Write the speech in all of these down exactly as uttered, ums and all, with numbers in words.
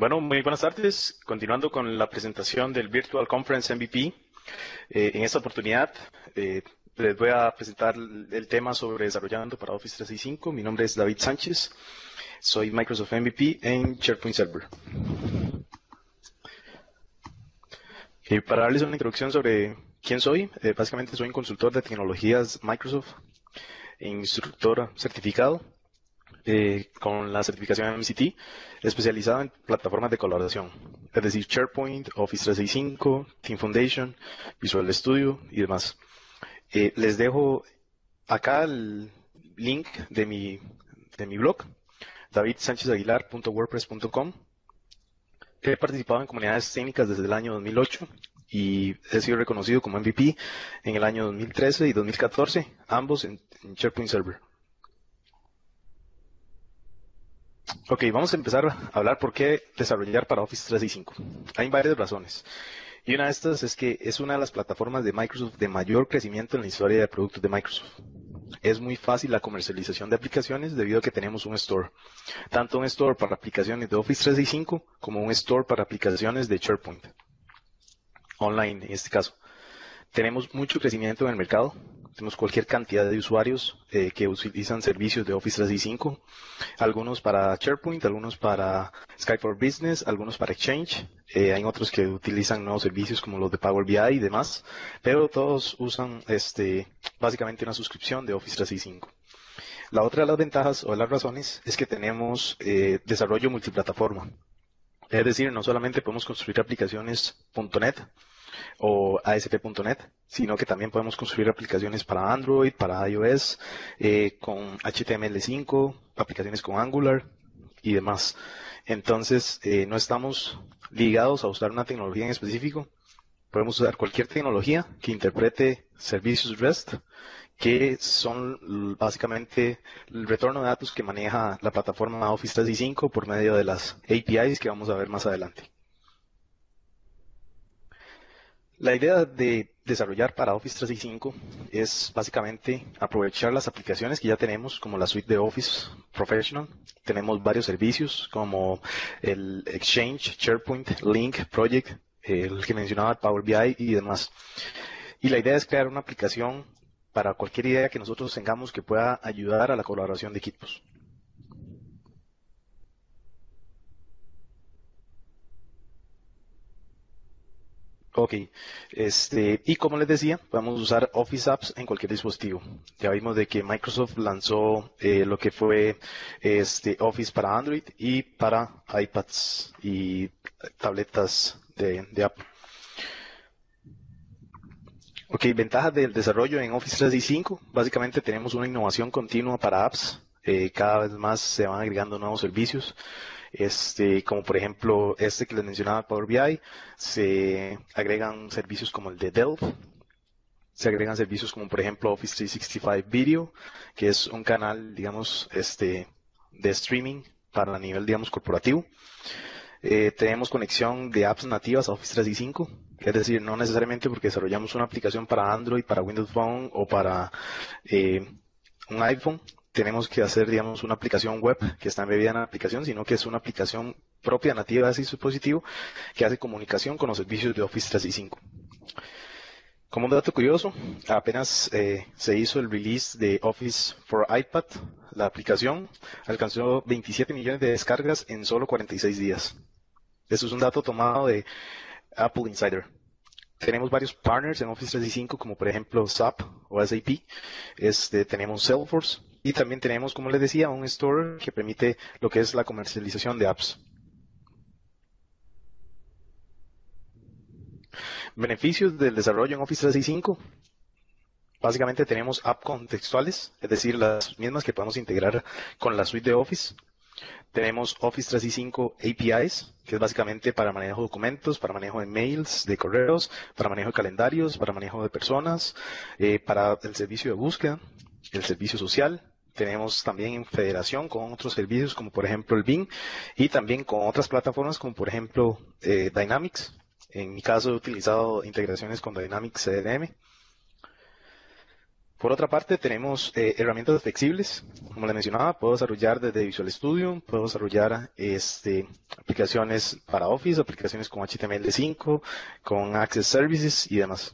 Bueno, muy buenas tardes. Continuando con la presentación del Virtual Conference M V P. Eh, en esta oportunidad eh, les voy a presentar el tema sobre desarrollando para Office trescientos sesenta y cinco. Mi nombre es David Sánchez. Soy Microsoft M V P en SharePoint Server. Y para darles una introducción sobre quién soy, eh, básicamente soy un consultor de tecnologías Microsoft, instructor certificado. Eh, con la certificación M C T, especializado en plataformas de colaboración, es decir, SharePoint, Office trescientos sesenta y cinco, Team Foundation, Visual Studio y demás. Eh, les dejo acá el link de mi, de mi blog, david sánchez aguilar punto wordpress punto com. He participado en comunidades técnicas desde el año dos mil ocho y he sido reconocido como M V P en el año dos mil trece y dos mil catorce, ambos en, en SharePoint Server. Ok, vamos a empezar a hablar por qué desarrollar para Office trescientos sesenta y cinco. Hay varias razones. Y una de estas es que es una de las plataformas de Microsoft de mayor crecimiento en la historia de productos de Microsoft. Es muy fácil la comercialización de aplicaciones debido a que tenemos un store. Tanto un store para aplicaciones de Office trescientos sesenta y cinco como un store para aplicaciones de SharePoint. Online, en este caso. Tenemos mucho crecimiento en el mercado. Tenemos cualquier cantidad de usuarios eh, que utilizan servicios de Office trescientos sesenta y cinco. Algunos para SharePoint, algunos para Skype for Business, algunos para Exchange. Eh, hay otros que utilizan nuevos servicios como los de Power B I y demás. Pero todos usan este, básicamente una suscripción de Office trescientos sesenta y cinco. La otra de las ventajas o de las razones es que tenemos eh, desarrollo multiplataforma. Es decir, no solamente podemos construir aplicaciones punto net o A S P punto net, sino que también podemos construir aplicaciones para Android, para iOS, eh, con H T M L cinco, aplicaciones con Angular y demás. Entonces, eh, no estamos ligados a usar una tecnología en específico. Podemos usar cualquier tecnología que interprete servicios REST, que son básicamente el retorno de datos que maneja la plataforma Office trescientos sesenta y cinco por medio de las A P Is que vamos a ver más adelante. La idea de desarrollar para Office trescientos sesenta y cinco es básicamente aprovechar las aplicaciones que ya tenemos, como la suite de Office Professional. Tenemos varios servicios como el Exchange, SharePoint, Link, Project, el que mencionaba, Power B I y demás. Y la idea es crear una aplicación para cualquier idea que nosotros tengamos que pueda ayudar a la colaboración de equipos. Ok, este, y como les decía, podemos usar Office Apps en cualquier dispositivo. Ya vimos de que Microsoft lanzó eh, lo que fue este, Office para Android y para iPads y tabletas de, de Apple. Ok, ventajas del desarrollo en Office trescientos sesenta y cinco. Básicamente tenemos una innovación continua para apps. Eh, cada vez más se van agregando nuevos servicios. Este, como por ejemplo este que les mencionaba, Power B I, se agregan servicios como el de Delph, se agregan servicios como por ejemplo Office trescientos sesenta y cinco Video, que es un canal, digamos, este, de streaming para el nivel, digamos, corporativo. Eh, tenemos conexión de apps nativas a Office trescientos sesenta y cinco, es decir, no necesariamente porque desarrollamos una aplicación para Android, para Windows Phone o para eh, un iPhone, tenemos que hacer, digamos, una aplicación web que está embebida en la aplicación, sino que es una aplicación propia, nativa de ese dispositivo, que hace comunicación con los servicios de Office trescientos sesenta y cinco. Como un dato curioso, apenas eh, se hizo el release de Office for iPad, la aplicación alcanzó veintisiete millones de descargas en solo cuarenta y seis días. Eso es un dato tomado de Apple Insider. Tenemos varios partners en Office trescientos sesenta y cinco, como por ejemplo S A P o S A P. Este, tenemos Salesforce. Y también tenemos, como les decía, un store que permite lo que es la comercialización de apps. Beneficios del desarrollo en Office trescientos sesenta y cinco. Básicamente tenemos apps contextuales, es decir, las mismas que podemos integrar con la suite de Office. Tenemos Office trescientos sesenta y cinco A P Is, que es básicamente para manejo de documentos, para manejo de mails, de correos, para manejo de calendarios, para manejo de personas, eh, para el servicio de búsqueda, el servicio social. Tenemos también en federación con otros servicios como por ejemplo el Bing y también con otras plataformas como por ejemplo eh, Dynamics. En mi caso he utilizado integraciones con Dynamics C R M. Por otra parte, tenemos eh, herramientas flexibles. Como les mencionaba, puedo desarrollar desde Visual Studio, puedo desarrollar este, aplicaciones para Office, aplicaciones con H T M L cinco, con Access Services y demás.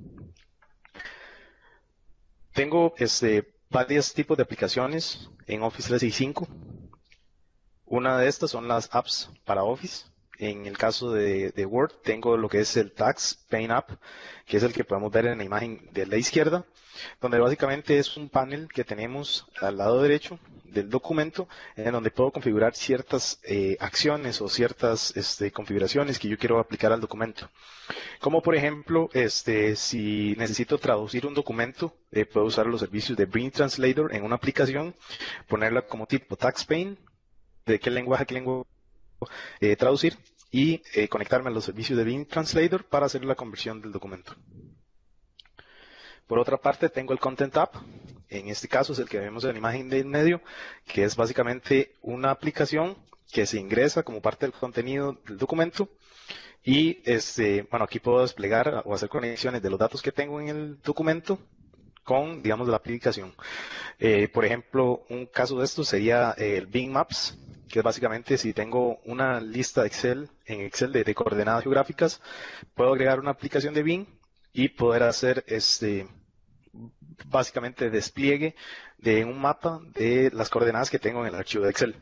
Tengo este, varios tipos de aplicaciones en Office trescientos sesenta y cinco. Una de estas son las apps para Office. En el caso de, de Word, tengo lo que es el Tax Pane App, que es el que podemos ver en la imagen de la izquierda, donde básicamente es un panel que tenemos al lado derecho del documento, en donde puedo configurar ciertas eh, acciones o ciertas este, configuraciones que yo quiero aplicar al documento. Como por ejemplo, este, si necesito traducir un documento, eh, puedo usar los servicios de Bing Translator en una aplicación, ponerla como tipo Tax Pane, de qué lenguaje, qué lenguaje Eh, traducir y eh, conectarme a los servicios de Bing Translator para hacer la conversión del documento. Por otra parte, tengo el Content App. En este caso es el que vemos en la imagen de en medio, que es básicamente una aplicación que se ingresa como parte del contenido del documento. Y este, bueno, aquí puedo desplegar o hacer conexiones de los datos que tengo en el documento con, digamos, la aplicación. Eh, por ejemplo, un caso de esto sería eh, el Bing Maps, que es básicamente si tengo una lista de Excel, en Excel de, de coordenadas geográficas, puedo agregar una aplicación de Bing y poder hacer este, básicamente despliegue de un mapa de las coordenadas que tengo en el archivo de Excel.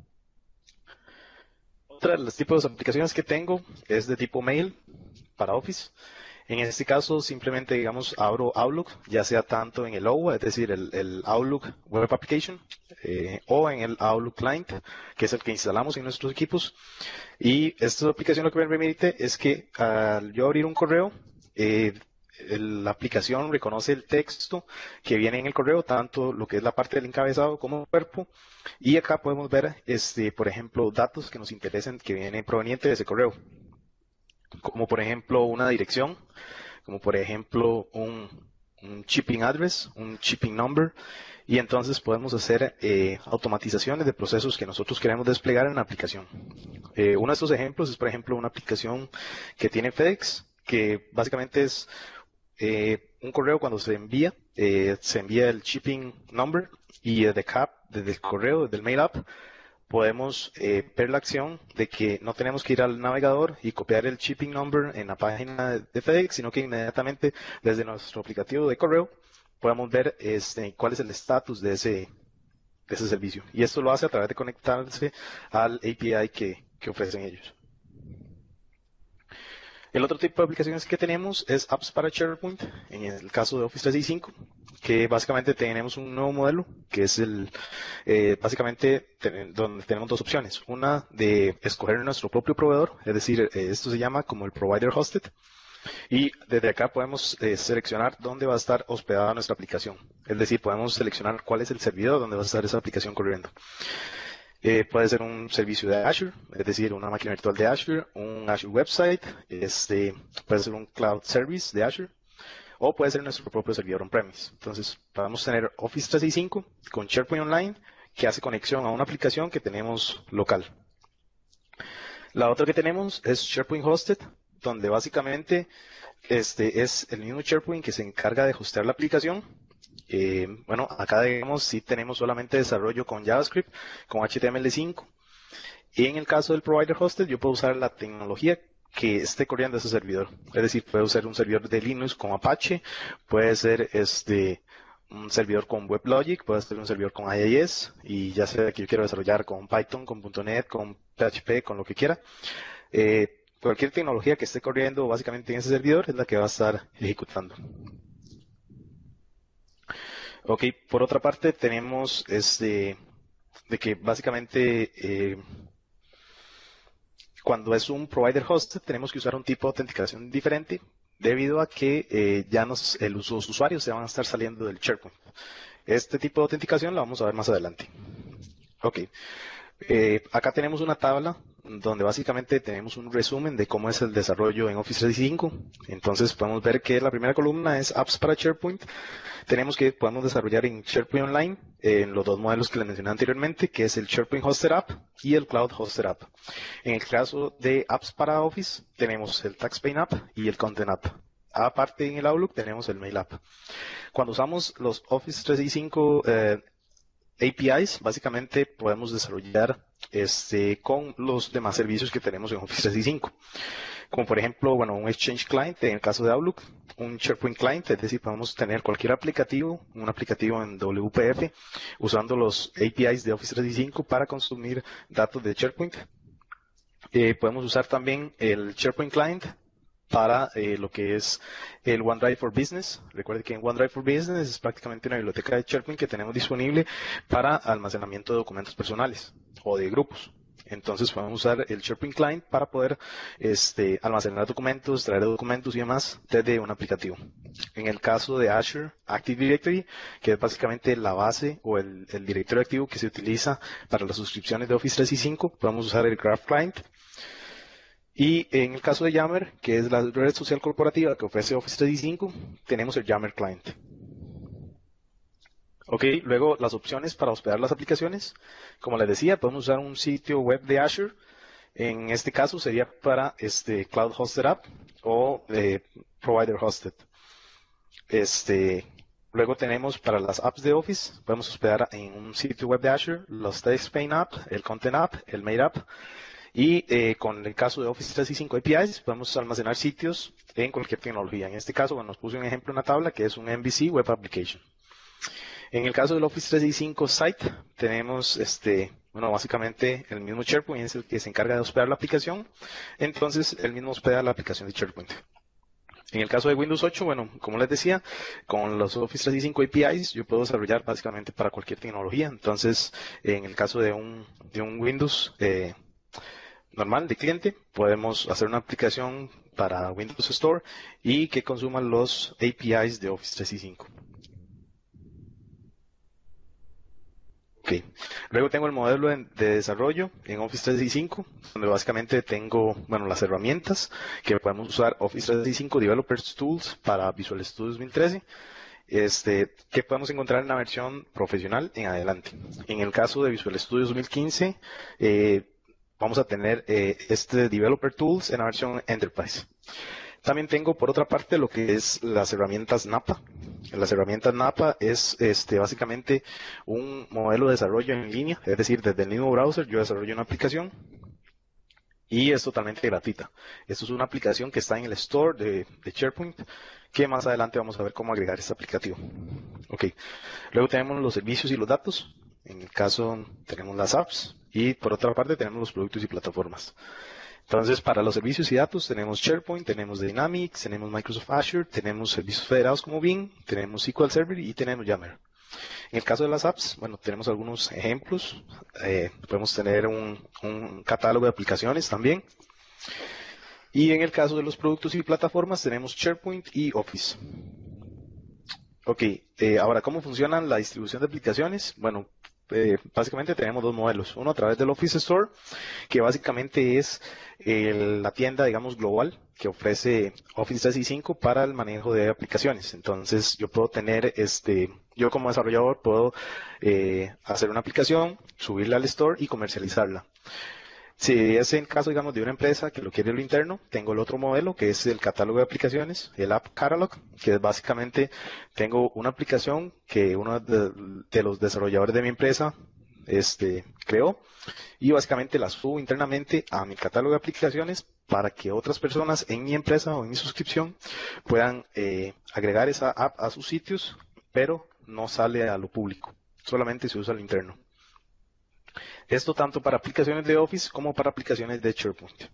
Otra de los tipos de aplicaciones que tengo es de tipo Mail para Office. En este caso, simplemente, digamos, abro Outlook, ya sea tanto en el O W A, es decir, el, el Outlook Web Application, eh, o en el Outlook Client, que es el que instalamos en nuestros equipos. Y esta aplicación lo que me permite es que al yo abrir un correo, eh, el- la aplicación reconoce el texto que viene en el correo, tanto lo que es la parte del encabezado como el cuerpo. Y acá podemos ver, este, por ejemplo, datos que nos interesen que vienen provenientes de ese correo, como por ejemplo una dirección, como por ejemplo un, un shipping address, un shipping number, y entonces podemos hacer eh, automatizaciones de procesos que nosotros queremos desplegar en la aplicación. Eh, uno de estos ejemplos es, por ejemplo, una aplicación que tiene FedEx, que básicamente es eh, un correo cuando se envía, eh, se envía el shipping number y desde acá, desde el correo, desde el mail app, podemos eh, ver la acción de que no tenemos que ir al navegador y copiar el shipping number en la página de FedEx, sino que inmediatamente desde nuestro aplicativo de correo podemos ver este, cuál es el estatus de ese, de ese servicio. Y esto lo hace a través de conectarse al A P I que, que ofrecen ellos. El otro tipo de aplicaciones que tenemos es apps para SharePoint, en el caso de Office trescientos sesenta y cinco, que básicamente tenemos un nuevo modelo, que es el, eh, básicamente, ten- donde tenemos dos opciones. Una de escoger nuestro propio proveedor, es decir, eh, esto se llama como el Provider Hosted, y desde acá podemos eh, seleccionar dónde va a estar hospedada nuestra aplicación. Es decir, podemos seleccionar cuál es el servidor donde va a estar esa aplicación corriendo. Eh, puede ser un servicio de Azure, es decir, una máquina virtual de Azure, un Azure website, este, puede ser un cloud service de Azure, o puede ser nuestro propio servidor on-premise. Entonces, podemos tener Office trescientos sesenta y cinco con SharePoint Online, que hace conexión a una aplicación que tenemos local. La otra que tenemos es SharePoint Hosted, donde básicamente este es el mismo SharePoint que se encarga de hostear la aplicación. Eh, bueno, acá digamos si tenemos solamente desarrollo con JavaScript, con H T M L cinco. Y en el caso del Provider Hosted, yo puedo usar la tecnología que esté corriendo ese servidor. Es decir, puedo usar un servidor de Linux con Apache, puede ser este un servidor con WebLogic, puede ser un servidor con I I S, y ya sea que yo quiero desarrollar con Python, con punto net, con P H P, con lo que quiera. Eh, cualquier tecnología que esté corriendo básicamente en ese servidor es la que va a estar ejecutando. Ok, por otra parte tenemos este de que básicamente eh, cuando es un provider hosted tenemos que usar un tipo de autenticación diferente debido a que eh, ya nos, el, los usuarios se van a estar saliendo del SharePoint. Este tipo de autenticación la vamos a ver más adelante. Ok, eh, acá tenemos una tabla donde básicamente tenemos un resumen de cómo es el desarrollo en Office trescientos sesenta y cinco. Entonces podemos ver que la primera columna es apps para SharePoint. Tenemos que podemos desarrollar en SharePoint Online en los dos modelos que les mencioné anteriormente, que es el SharePoint Hosted App y el Cloud Hosted App. En el caso de apps para Office tenemos el Tax Pane App y el Content App. aparte en el Outlook tenemos el Mail App. Cuando usamos los Office trescientos sesenta y cinco eh, A P Is, básicamente podemos desarrollar este, con los demás servicios que tenemos en Office trescientos sesenta y cinco. Como por ejemplo, bueno, un Exchange Client en el caso de Outlook, un SharePoint Client, es decir, podemos tener cualquier aplicativo, un aplicativo en W P F, usando los A P Is de Office trescientos sesenta y cinco para consumir datos de SharePoint. Eh, podemos usar también el SharePoint Client para eh, lo que es el OneDrive for Business. Recuerde que en OneDrive for Business es prácticamente una biblioteca de SharePoint que tenemos disponible para almacenamiento de documentos personales o de grupos. Entonces podemos usar el SharePoint Client para poder este, almacenar documentos, traer documentos y demás desde un aplicativo. En el caso de Azure Active Directory, que es básicamente la base o el, el directorio activo que se utiliza para las suscripciones de Office trescientos sesenta y cinco, podemos usar el Graph Client. Y en el caso de Yammer, que es la red social corporativa que ofrece Office trescientos sesenta y cinco, tenemos el Yammer Client. Ok, luego las opciones para hospedar las aplicaciones. Como les decía, podemos usar un sitio web de Azure. En este caso sería para este Cloud Hosted App o eh, Provider Hosted. Este, luego tenemos para las apps de Office, podemos hospedar en un sitio web de Azure los TextPaint App, el Content App, el Mail App. Y eh, con el caso de Office trescientos sesenta y cinco A P Is, podemos almacenar sitios en cualquier tecnología. En este caso, bueno, nos puse un ejemplo en la tabla que es un M V C Web Application. En el caso del Office trescientos sesenta y cinco Site, tenemos este, bueno, básicamente el mismo SharePoint es el que se encarga de hospedar la aplicación. Entonces, el mismo hospeda la aplicación de SharePoint. En el caso de Windows ocho, bueno, como les decía, con los Office trescientos sesenta y cinco A P Is yo puedo desarrollar básicamente para cualquier tecnología. Entonces, en el caso de un, de un Windows eh, normal de cliente, podemos hacer una aplicación para Windows Store y que consuma los A P Is de Office trescientos sesenta y cinco. Okay. Luego tengo el modelo de desarrollo en Office trescientos sesenta y cinco, donde básicamente tengo, bueno, las herramientas que podemos usar Office trescientos sesenta y cinco Developers Tools para Visual Studio dos mil trece, este, que podemos encontrar en la versión profesional en adelante. En el caso de Visual Studio dos mil quince, eh, vamos a tener eh, este Developer Tools en la versión Enterprise. También tengo por otra parte lo que es las herramientas Napa. Las herramientas Napa es este, básicamente un modelo de desarrollo en línea, es decir, desde el mismo browser yo desarrollo una aplicación y es totalmente gratuita. Esto es una aplicación que está en el store de, de SharePoint, que más adelante vamos a ver cómo agregar este aplicativo. Okay. Luego tenemos los servicios y los datos. En el caso tenemos las apps y por otra parte tenemos los productos y plataformas. Entonces, para los servicios y datos tenemos SharePoint, tenemos Dynamics, tenemos Microsoft Azure, tenemos servicios federados como Bing, tenemos S Q L Server y tenemos Yammer. En el caso de las apps, bueno, tenemos algunos ejemplos. Eh, podemos tener un, un catálogo de aplicaciones también. Y en el caso de los productos y plataformas tenemos SharePoint y Office. Ok, eh, ahora, ¿cómo funciona la distribución de aplicaciones? Bueno, Eh, básicamente tenemos dos modelos. Uno a través del Office Store, que básicamente es eh, la tienda, digamos, global que ofrece Office trescientos sesenta y cinco para el manejo de aplicaciones. Entonces, yo puedo tener, este, yo como desarrollador puedo eh, hacer una aplicación, subirla al store y comercializarla. Si es en caso, digamos, de una empresa que lo quiere en lo interno, tengo el otro modelo que es el catálogo de aplicaciones, el App Catalog, que es básicamente tengo una aplicación que uno de, de los desarrolladores de mi empresa este, creó y básicamente la subo internamente a mi catálogo de aplicaciones para que otras personas en mi empresa o en mi suscripción puedan eh, agregar esa app a sus sitios, pero no sale a lo público, solamente se usa al interno. Esto tanto para aplicaciones de Office como para aplicaciones de SharePoint.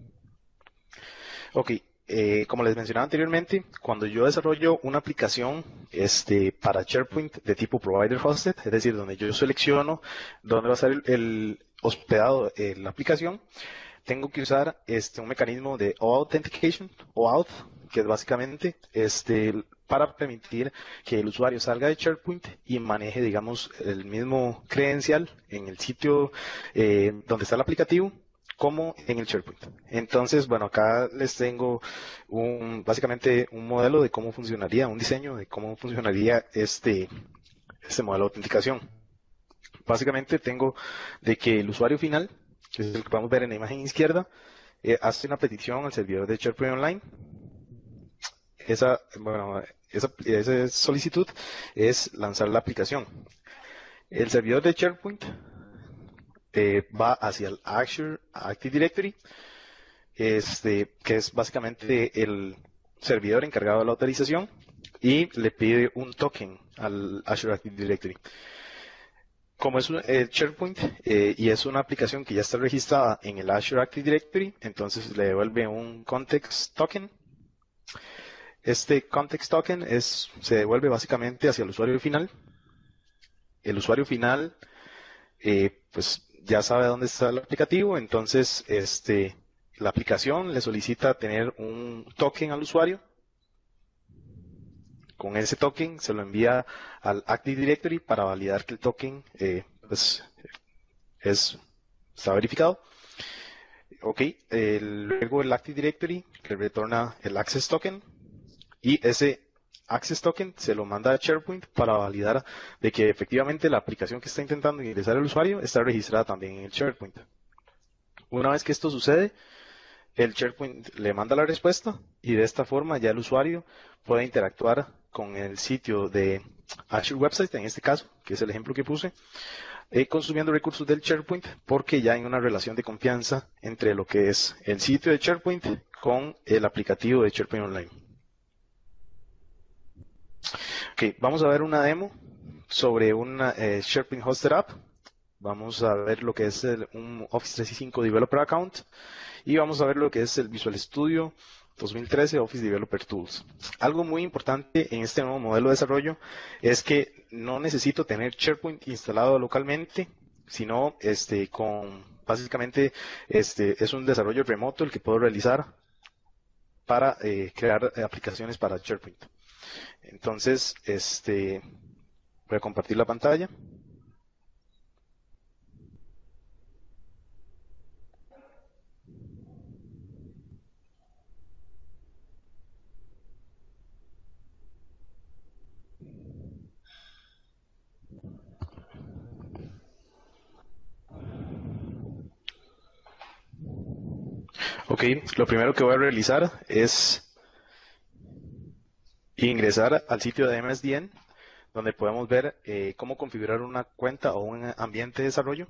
Ok, eh, como les mencionaba anteriormente, cuando yo desarrollo una aplicación este, para SharePoint de tipo Provider Hosted, es decir, donde yo selecciono dónde va a ser el, el hospedado eh, la aplicación, tengo que usar este, un mecanismo de Authentication o Auth, que es básicamente este, para permitir que el usuario salga de SharePoint y maneje, digamos, el mismo credencial en el sitio eh, donde está el aplicativo como en el SharePoint. Entonces, bueno, acá les tengo un, básicamente un modelo de cómo funcionaría, un diseño de cómo funcionaría este, este modelo de autenticación. Básicamente tengo de que el usuario final, que es el que podemos ver en la imagen izquierda, eh, hace una petición al servidor de SharePoint Online. esa, bueno, esa, esa solicitud es lanzar la aplicación. El servidor de SharePoint eh, va hacia el Azure Active Directory, este, que es básicamente el servidor encargado de la autorización, y le pide un token al Azure Active Directory. Como es un, eh, SharePoint eh, y es una aplicación que ya está registrada en el Azure Active Directory, entonces le devuelve un context token. Este context token es, se devuelve básicamente hacia el usuario final. El usuario final eh, pues ya sabe dónde está el aplicativo, entonces este, la aplicación le solicita tener un token al usuario. Con ese token se lo envía al Active Directory para validar que el token eh, pues, es, está verificado. Ok, eh, luego el Active Directory le retorna el Access Token y ese Access Token se lo manda a SharePoint para validar de que efectivamente la aplicación que está intentando ingresar el usuario está registrada también en el SharePoint. Una vez que esto sucede, el SharePoint le manda la respuesta y de esta forma ya el usuario puede interactuar con el sitio de Azure Website, en este caso, que es el ejemplo que puse, eh, consumiendo recursos del SharePoint porque ya hay una relación de confianza entre lo que es el sitio de SharePoint con el aplicativo de SharePoint Online. Ok, vamos a ver una demo sobre una eh, SharePoint Hosted App. Vamos a ver lo que es el, un Office trescientos sesenta y cinco Developer Account y vamos a ver lo que es el Visual Studio dos mil trece Office Developer Tools. Algo muy importante en este nuevo modelo de desarrollo es que no necesito tener SharePoint instalado localmente, sino este, con básicamente este, es un desarrollo remoto el que puedo realizar para eh, crear aplicaciones para SharePoint. Entonces, este, voy a compartir la pantalla. Ok, lo primero que voy a realizar es ingresar al sitio de M S D N, donde podemos ver eh, cómo configurar una cuenta o un ambiente de desarrollo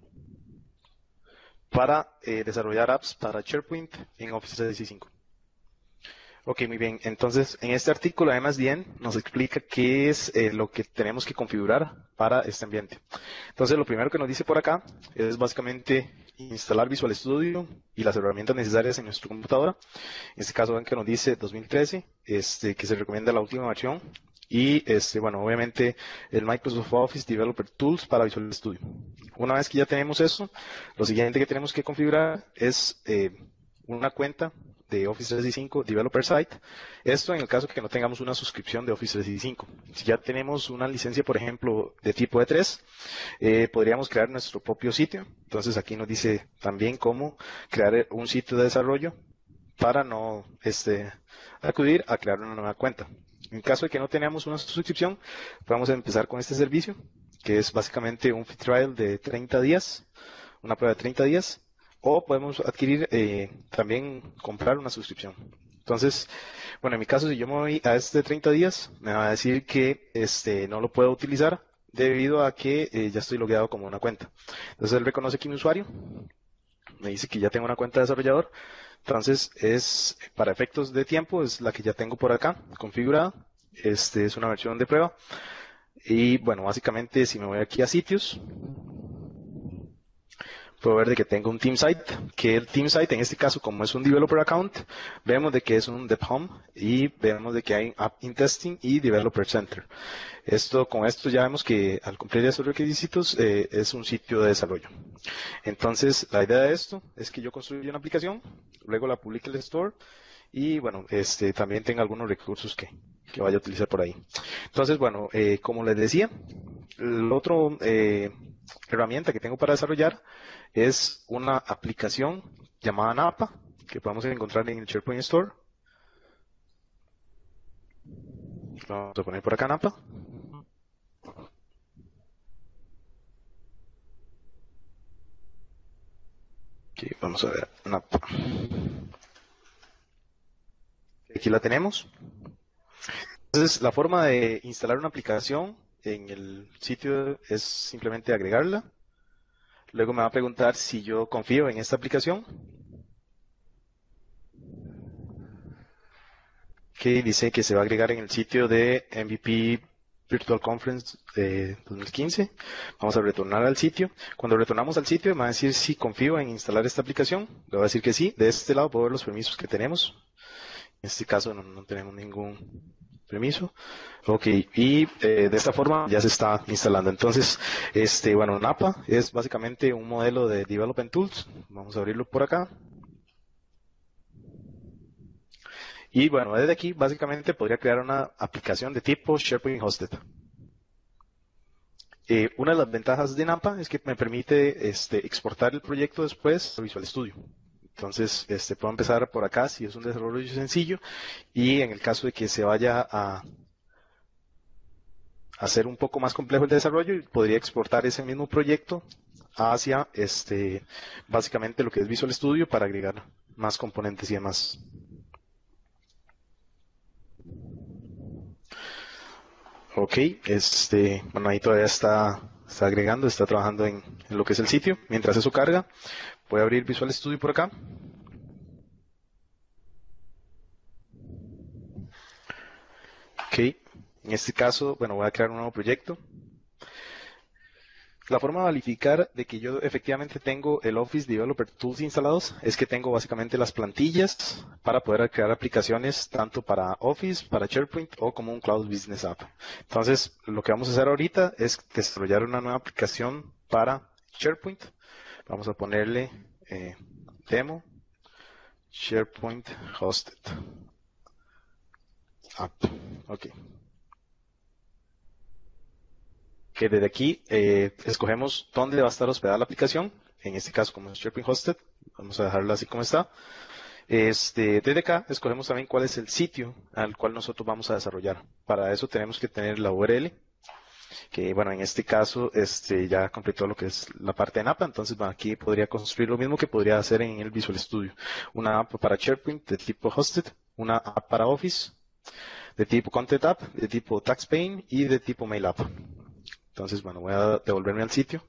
para eh, desarrollar apps para SharePoint en Office trescientos sesenta y cinco. Ok, muy bien. Entonces, en este artículo de M S D N nos explica qué es eh, lo que tenemos que configurar para este ambiente. Entonces, lo primero que nos dice por acá es básicamente instalar Visual Studio y las herramientas necesarias en nuestra computadora. En este caso, ven que nos dice dos mil trece, este, que se recomienda la última versión. Y, este, bueno, obviamente el Microsoft Office Developer Tools para Visual Studio. Una vez que ya tenemos eso, lo siguiente que tenemos que configurar es eh, una cuenta de Office trescientos sesenta y cinco Developer Site. Esto en el caso que no tengamos una suscripción de Office trescientos sesenta y cinco. Si ya tenemos una licencia, por ejemplo, de tipo E tres, eh, podríamos crear nuestro propio sitio. Entonces aquí nos dice también cómo crear un sitio de desarrollo para no este, acudir a crear una nueva cuenta. En caso de que no tengamos una suscripción, podemos empezar con este servicio, que es básicamente un free trial de treinta días, una prueba de treinta días, o podemos adquirir, eh, también comprar una suscripción. Entonces, bueno, en mi caso, si yo me voy a este treinta días, me va a decir que este, no lo puedo utilizar debido a que eh, ya estoy logueado como una cuenta. Entonces, él reconoce aquí mi usuario, me dice que ya tengo una cuenta de desarrollador. Entonces, es para efectos de tiempo, es la que ya tengo por acá configurada. Este es una versión de prueba. Y bueno, básicamente, si me voy aquí a sitios, puedo ver de que tengo un team site, que el team site en este caso, como es un developer account, vemos de que es un dev home y vemos de que hay app in testing y developer center. Esto, con esto ya vemos que al cumplir esos requisitos eh, es un sitio de desarrollo. Entonces, la idea de esto es que yo construya una aplicación, luego la publique en el store y bueno, este también tenga algunos recursos que, que vaya a utilizar por ahí. Entonces, bueno, eh, como les decía, el otro eh, herramienta que tengo para desarrollar es una aplicación llamada Napa, que podemos encontrar en el SharePoint Store. Vamos a poner por acá Napa. Okay, vamos a ver Napa. Aquí la tenemos. Entonces, la forma de instalar una aplicación en el sitio es simplemente agregarla. Luego me va a preguntar si yo confío en esta aplicación. Que dice que se va a agregar en el sitio de M V P Virtual Conference de dos mil quince. Vamos a retornar al sitio. Cuando retornamos al sitio, me va a decir si confío en instalar esta aplicación. Le voy a decir que sí. De este lado puedo ver los permisos que tenemos. En este caso no, no tenemos ningún permiso. Ok, y eh, de esta forma ya se está instalando. Entonces, este, bueno, Napa es básicamente un modelo de Development Tools. Vamos a abrirlo por acá. Y bueno, desde aquí básicamente podría crear una aplicación de tipo SharePoint Hosted. Eh, una de las ventajas de Napa es que me permite este, exportar el proyecto después a Visual Studio. Entonces, este, puedo empezar por acá si es un desarrollo sencillo, y en el caso de que se vaya a hacer un poco más complejo el desarrollo, podría exportar ese mismo proyecto hacia este, básicamente lo que es Visual Studio para agregar más componentes y demás. Ok, este, bueno, ahí todavía está, está agregando, está trabajando en, en lo que es el sitio. Mientras eso carga, voy a abrir Visual Studio por acá. Ok, en este caso, bueno, voy a crear un nuevo proyecto. La forma de verificar de que yo efectivamente tengo el Office Developer Tools instalados es que tengo básicamente las plantillas para poder crear aplicaciones tanto para Office, para SharePoint o como un Cloud Business App. Entonces, lo que vamos a hacer ahorita es desarrollar una nueva aplicación para SharePoint. Vamos a ponerle eh, demo SharePoint Hosted App. Ok. Que desde aquí eh, escogemos dónde va a estar hospedada la aplicación. En este caso, como es SharePoint Hosted, vamos a dejarlo así como está. Este, desde acá escogemos también cuál es el sitio al cual nosotros vamos a desarrollar. Para eso tenemos que tener la U R L, que bueno, en este caso este, ya completó lo que es la parte de Napa. Entonces bueno, aquí podría construir lo mismo que podría hacer en el Visual Studio. Una app para SharePoint de tipo Hosted, una app para Office de tipo Content App, de tipo TaxPane y de tipo Mail App. Entonces, bueno, voy a devolverme al sitio.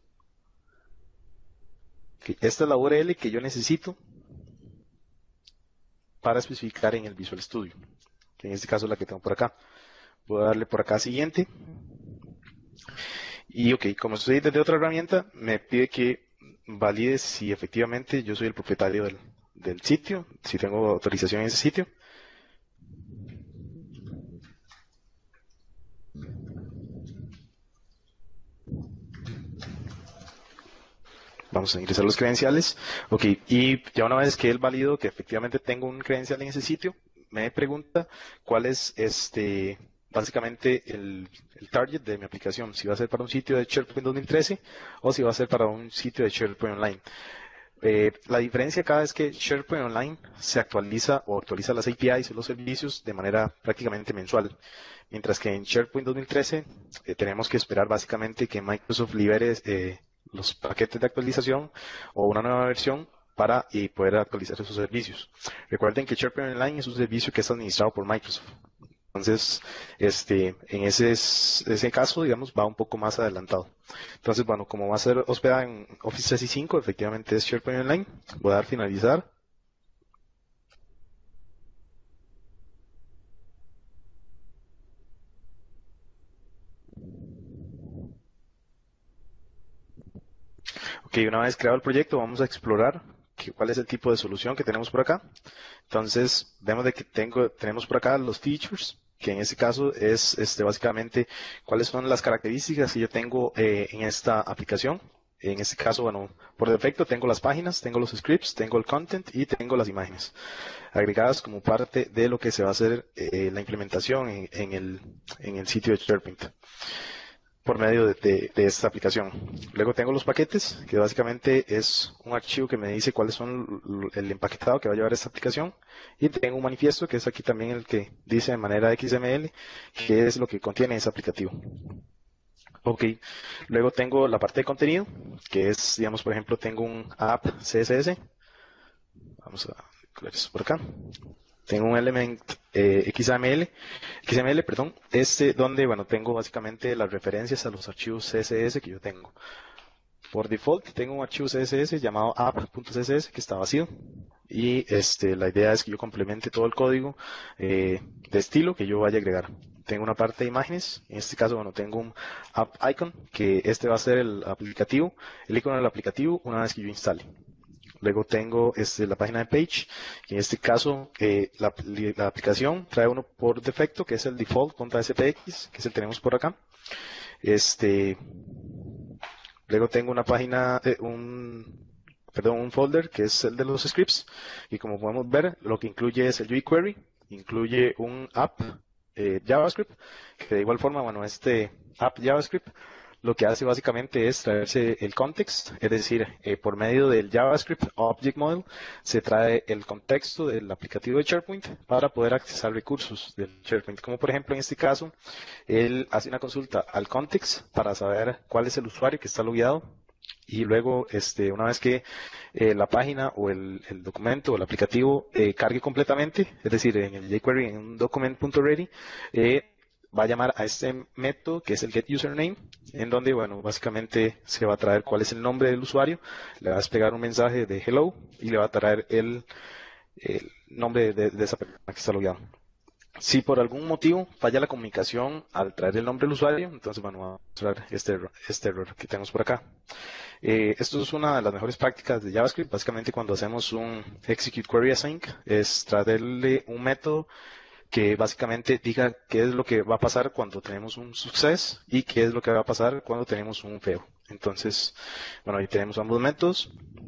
Okay, esta es la U R L que yo necesito para especificar en el Visual Studio, que en este caso es la que tengo por acá. Voy a darle por acá siguiente. Y ok, como estoy desde otra herramienta, me pide que valide si efectivamente yo soy el propietario del, del sitio, si tengo autorización en ese sitio. Vamos a ingresar los credenciales. Ok, y ya una vez que él validó que efectivamente tengo un credencial en ese sitio, me pregunta cuál es este básicamente el, el target de mi aplicación. Si va a ser para un sitio de SharePoint dos mil trece o si va a ser para un sitio de SharePoint Online. Eh, la diferencia acá es que SharePoint Online se actualiza o actualiza las A P Is y los servicios de manera prácticamente mensual. Mientras que en SharePoint dos mil trece eh, tenemos que esperar básicamente que Microsoft libere eh, los paquetes de actualización o una nueva versión para eh, poder actualizar esos servicios. Recuerden que SharePoint Online es un servicio que es administrado por Microsoft. Entonces, este, en ese, ese caso, digamos, va un poco más adelantado. Entonces, bueno, como va a ser hospedada en Office trescientos sesenta y cinco, efectivamente es SharePoint Online. Voy a dar finalizar. Ok, una vez creado el proyecto, vamos a explorar que, cuál es el tipo de solución que tenemos por acá. Entonces, vemos de que tengo, tenemos por acá los features, que en este caso es este, básicamente cuáles son las características que yo tengo eh, en esta aplicación. En este caso, bueno, por defecto tengo las páginas, tengo los scripts, tengo el content y tengo las imágenes agregadas como parte de lo que se va a hacer eh, la implementación en, en, el, en el sitio de SharePoint por medio de, de, de esta aplicación. Luego tengo los paquetes, que básicamente es un archivo que me dice cuáles son el empaquetado que va a llevar esta aplicación. Y tengo un manifiesto, que es aquí también el que dice de manera X M L, qué es lo que contiene ese aplicativo. Ok, luego tengo la parte de contenido, que es, digamos, por ejemplo, tengo un app C S S. Vamos a colar eso por acá. tengo un element eh, X M L, X M L, perdón, este donde, bueno, tengo básicamente las referencias a los archivos C S S que yo tengo. Por default tengo un archivo C S S llamado app.css que está vacío y este, la idea es que yo complemente todo el código eh, de estilo que yo vaya a agregar. Tengo una parte de imágenes, en este caso bueno tengo un app icon que este va a ser el aplicativo, el icono del aplicativo una vez que yo instale. Luego tengo este, la página de page, que en este caso eh, la, la aplicación trae uno por defecto que es el default.spx, que es el que tenemos por acá. Este, Luego tengo una página, eh, un, perdón, un folder que es el de los scripts y como podemos ver lo que incluye es el jQuery, incluye un app eh, JavaScript que de igual forma, bueno, este app JavaScript lo que hace básicamente es traerse el context, es decir, eh, por medio del JavaScript Object Model se trae el contexto del aplicativo de SharePoint para poder accesar recursos del SharePoint, como por ejemplo en este caso, él hace una consulta al context para saber cuál es el usuario que está logueado y luego, este, una vez que eh, la página o el, el documento o el aplicativo eh, cargue completamente, es decir, en el jQuery, en un document.ready, eh, va a llamar a este método que es el getUsername, en donde, bueno, básicamente se va a traer cuál es el nombre del usuario, le va a desplegar un mensaje de hello y le va a traer el, el nombre de, de esa persona que está logueado. Si por algún motivo falla la comunicación al traer el nombre del usuario, entonces, bueno, va a mostrar este error, este error que tenemos por acá. Eh, esto es una de las mejores prácticas de JavaScript. Básicamente, cuando hacemos un execute query async, es traerle un método que básicamente diga qué es lo que va a pasar cuando tenemos un success y qué es lo que va a pasar cuando tenemos un fail. Entonces, bueno, ahí tenemos ambos métodos.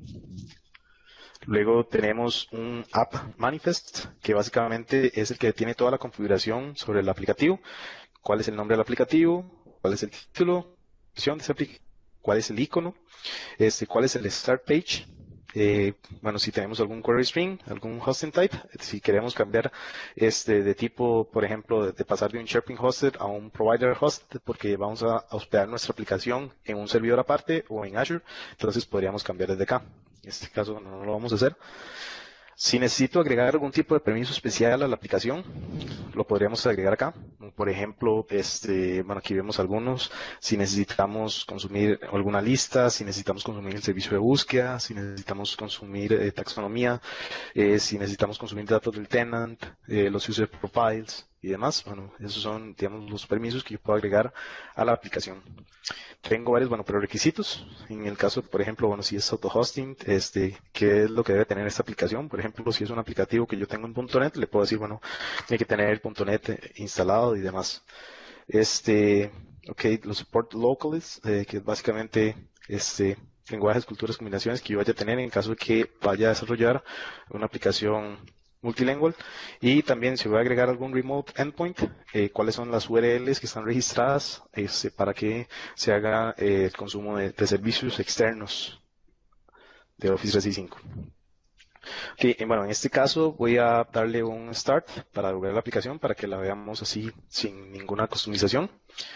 Luego tenemos un app manifest, que básicamente es el que tiene toda la configuración sobre el aplicativo. Cuál es el nombre del aplicativo, cuál es el título, de ese aplicativo, cuál es el icono, este, cuál es el start page. Eh, bueno, si tenemos algún query string, algún hosting type, si queremos cambiar este de tipo, por ejemplo, de, de pasar de un SharePoint hosted a un provider hosted, porque vamos a hospedar nuestra aplicación en un servidor aparte o en Azure, entonces podríamos cambiar desde acá. En este caso no lo vamos a hacer. Si necesito agregar algún tipo de permiso especial a la aplicación, lo podríamos agregar acá. Por ejemplo, este, bueno, aquí vemos algunos. Si necesitamos consumir alguna lista, si necesitamos consumir el servicio de búsqueda, si necesitamos consumir eh, taxonomía, eh, si necesitamos consumir datos del tenant, eh, los user profiles y demás. Bueno, esos son, digamos, los permisos que yo puedo agregar a la aplicación. Tengo varios, bueno, prerequisitos. En el caso, por ejemplo, bueno, si es auto-hosting, este, ¿qué es lo que debe tener esta aplicación? Por ejemplo, si es un aplicativo que yo tengo en punto net, le puedo decir, bueno, tiene que tener el punto net instalado y demás. Este, ok, los support locals, eh, que es básicamente, este, lenguajes, culturas, combinaciones que yo vaya a tener en caso de que vaya a desarrollar una aplicación multilingual. Y también si voy a agregar algún remote endpoint, eh, cuáles son las U R Ls que están registradas este, para que se haga eh, el consumo de, de servicios externos de Office trescientos sesenta y cinco. Okay, bueno, en este caso voy a darle un start para lograr la aplicación para que la veamos así sin ninguna customización.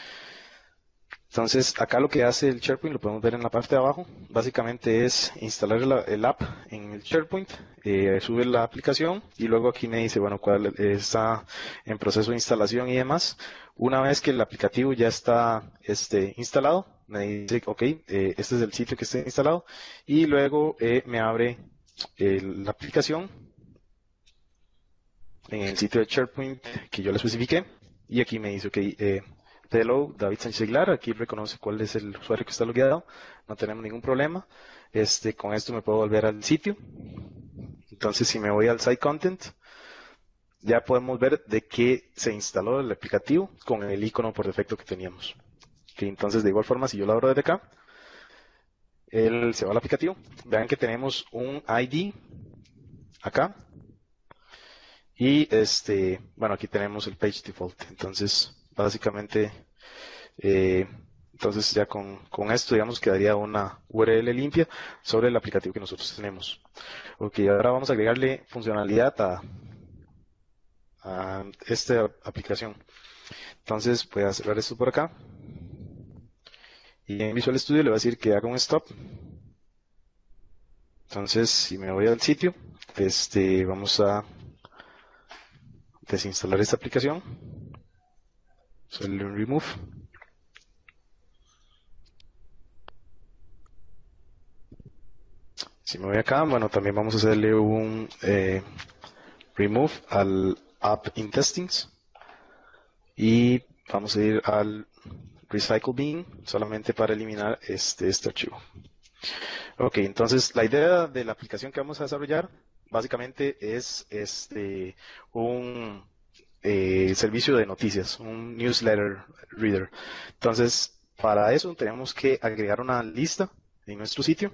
Entonces, acá lo que hace el SharePoint, lo podemos ver en la parte de abajo, básicamente es instalar la, el app en el SharePoint, eh, sube la aplicación y luego aquí me dice, bueno, cuál está en proceso de instalación y demás. Una vez que el aplicativo ya está este, instalado, me dice, ok, eh, este es el sitio que está instalado y luego eh, me abre eh, la aplicación en el sitio de SharePoint que yo le especifiqué y aquí me dice, ok, eh, hello, David Sánchez Aguilar, aquí reconoce cuál es el usuario que está logueado, no tenemos ningún problema. Este, con esto me puedo volver al sitio. Entonces, si me voy al site content, ya podemos ver de qué se instaló el aplicativo con el icono por defecto que teníamos. Okay, entonces, de igual forma, si yo lo abro desde acá, él se va al aplicativo. Vean que tenemos un I D acá. Y este, bueno, aquí tenemos el page default. Entonces, básicamente, eh, entonces ya con, con esto, digamos, quedaría una U R L limpia sobre el aplicativo que nosotros tenemos. Ok, ahora vamos a agregarle funcionalidad a, a esta aplicación. Entonces voy a cerrar esto por acá. Y en Visual Studio le voy a decir que haga un stop. Entonces, si me voy al sitio, este, vamos a desinstalar esta aplicación. Hacerle un remove. Si me voy acá, bueno, también vamos a hacerle un eh, remove al app in testings. Y vamos a ir al recycle bin solamente para eliminar este, este archivo. Ok, entonces la idea de la aplicación que vamos a desarrollar básicamente es este, un eh, servicio de noticias, un newsletter reader. Entonces, para eso tenemos que agregar una lista en nuestro sitio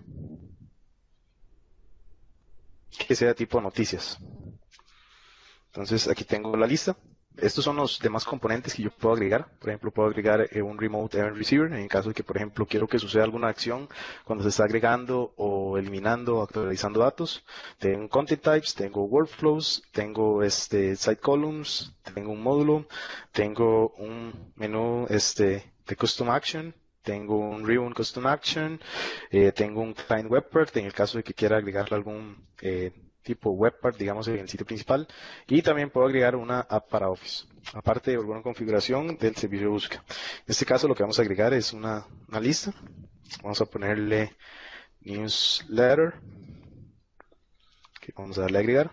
que sea tipo noticias. Entonces, aquí tengo la lista. Estos son los demás componentes que yo puedo agregar. Por ejemplo, puedo agregar eh, un Remote Event Receiver en caso de que, por ejemplo, quiero que suceda alguna acción cuando se está agregando o eliminando o actualizando datos. Tengo Content Types, tengo Workflows, tengo este, Site Columns, tengo un módulo, tengo un menú este, de Custom Action, tengo un Ribbon Custom Action, eh, tengo un Client Web Part en el caso de que quiera agregarle algún eh, tipo web part, digamos, en el sitio principal, y también puedo agregar una app para Office, aparte de alguna configuración del servicio de búsqueda. En este caso lo que vamos a agregar es una, una lista. Vamos a ponerle newsletter, que vamos a darle a agregar.